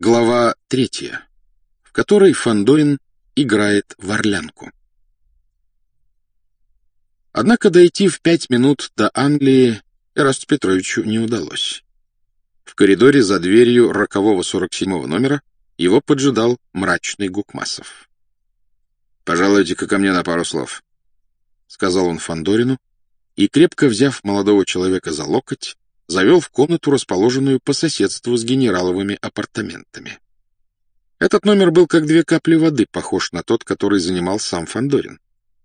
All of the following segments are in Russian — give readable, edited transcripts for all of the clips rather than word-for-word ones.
Глава 3, в которой Фандорин играет в орлянку. Однако дойти в 5 минут до Англии Эрасту Петровичу не удалось. В коридоре за дверью рокового 47-го номера его поджидал мрачный Гукмасов. «Пожалуйте-ка ко мне на пару слов», — сказал он Фандорину, и, крепко взяв молодого человека за локоть, завел в комнату, расположенную по соседству с генераловыми апартаментами. Этот номер был как 2 капли воды похож на тот, который занимал сам Фандорин.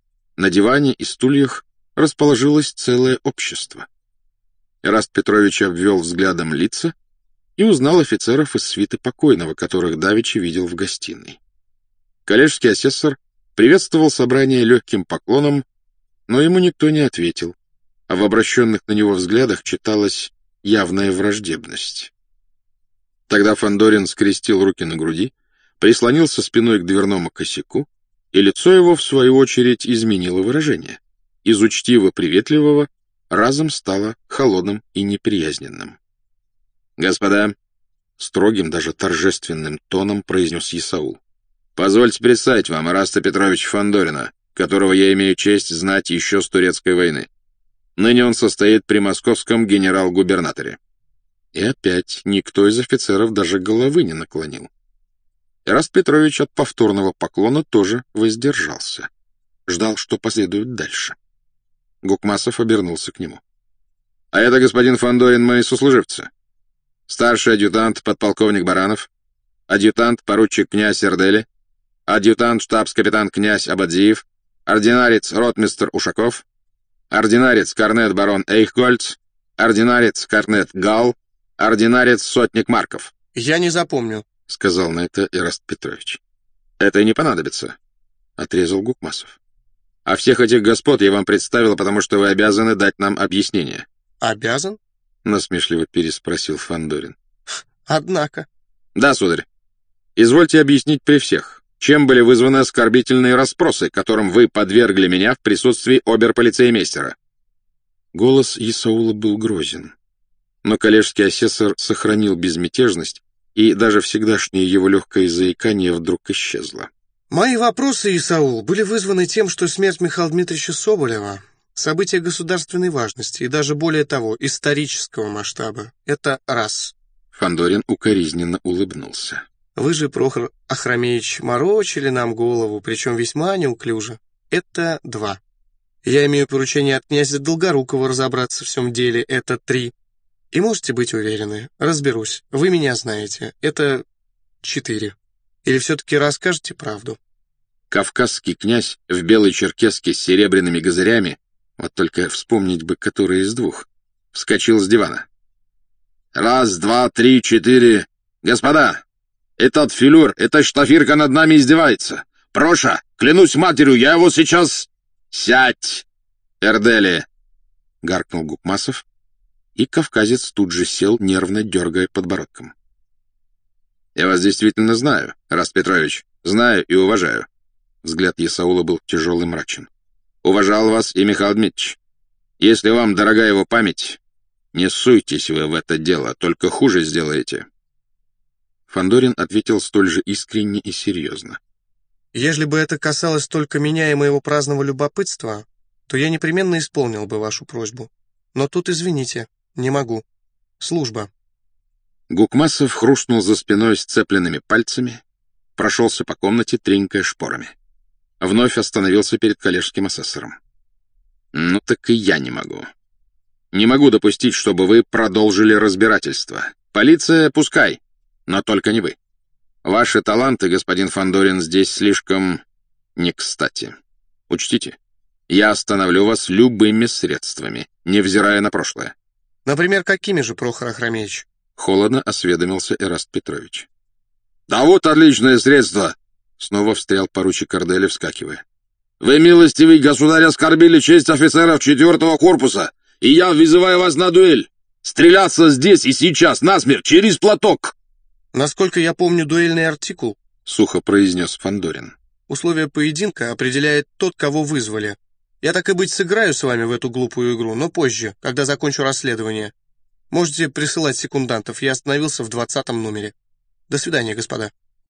На диване и стульях расположилось целое общество. Эраст Петрович обвел взглядом лица и узнал офицеров из свиты покойного, которых давеча видел в гостиной. Коллежский асессор приветствовал собрание легким поклоном, но ему никто не ответил, а в обращенных на него взглядах читалась явная враждебность. Тогда Фандорин скрестил руки на груди, прислонился спиной к дверному косяку, и лицо его, в свою очередь, изменило выражение. Из учтиво-приветливого разом стало холодным и неприязненным. «Господа», — строгим, даже торжественным тоном произнес Исаул, — «позвольте представить вам Эраста Петровича Фандорина, которого я имею честь знать еще с Турецкой войны. Ныне он состоит при московском генерал-губернаторе». И опять никто из офицеров даже головы не наклонил. Эраст Петрович от повторного поклона тоже воздержался. Ждал, что последует дальше. Гукмасов обернулся к нему. «А это, господин Фандорин, мои сослуживцы. Старший адъютант подполковник Баранов, адъютант поручик князь Эрдели, адъютант штабс-капитан князь Абадзиев, ординарец ротмистр Ушаков, ординарец корнет барон Эйхгольц, ординарец корнет Гал, ординарец сотник Марков». «Я не запомню», — сказал на это Эраст Петрович. «Это и не понадобится», — отрезал Гукмасов. «А всех этих господ я вам представил, потому что вы обязаны дать нам объяснение». «Обязан?» — насмешливо переспросил Фандорин. «Однако». «Да, сударь. Извольте объяснить при всех, чем были вызваны оскорбительные расспросы, которым вы подвергли меня в присутствии обер-полицеймейстера». Голос Исаула был грозен. Но коллежский асессор сохранил безмятежность, и даже всегдашнее его легкое заикание вдруг исчезло. «Мои вопросы, Исаул, были вызваны тем, что смерть Михаила Дмитриевича Соболева — событие государственной важности и даже более того, исторического масштаба. Это раз». Фандорин укоризненно улыбнулся. «Вы же, Прохор Ахрамеевич, морочили нам голову, причем весьма неуклюже. Это 2. Я имею поручение от князя Долгорукова разобраться в всем деле. Это 3. И можете быть уверены, разберусь, вы меня знаете. Это 4. Или все-таки расскажете правду?» Кавказский князь в белой черкеске с серебряными газырями, вот только вспомнить бы, который из 2, вскочил с дивана. «Раз, 2, 3, 4. Господа, этот филюр, эта штафирка над нами издевается. Проша, клянусь матерью, я его сейчас...» «Сядь, Эрдели!» — гаркнул Гукмасов, и кавказец тут же сел, нервно дергая подбородком. «Я вас действительно знаю, Эраст Петрович, знаю и уважаю». Взгляд Исаула был тяжелый и мрачен. «Уважал вас и Михаил Дмитриевич. Если вам дорога его память, не суйтесь вы в это дело, только хуже сделаете». Фандорин ответил столь же искренне и серьезно. «Ежели бы это касалось только меня и моего праздного любопытства, то я непременно исполнил бы вашу просьбу. Но тут, извините, не могу. Служба». Гукмасов хрустнул за спиной сцепленными пальцами, прошелся по комнате, тренькая шпорами. Вновь остановился перед коллежским асессором. «Ну так и я не могу. Не могу допустить, чтобы вы продолжили разбирательство. Полиция пускай, но только не вы. Ваши таланты, господин Фандорин, здесь слишком не кстати. Учтите, я остановлю вас любыми средствами, невзирая на прошлое». «Например, какими же, Прохор Ахрамеевич?» — холодно осведомился Эраст Петрович. «Да вот отличное средство!» — снова встрял поручик Эрдели, вскакивая. «Вы, милостивый государь, оскорбили честь офицеров 4-го корпуса, и я вызываю вас на дуэль. Стреляться здесь и сейчас, насмерть, через платок!» «Насколько я помню дуэльный артикул», — сухо произнес Фандорин. «условия поединка определяет тот, кого вызвали. Я так и быть сыграю с вами в эту глупую игру, но позже, когда закончу расследование. Можете присылать секундантов, я остановился в 20-м номере». До свидания, господа.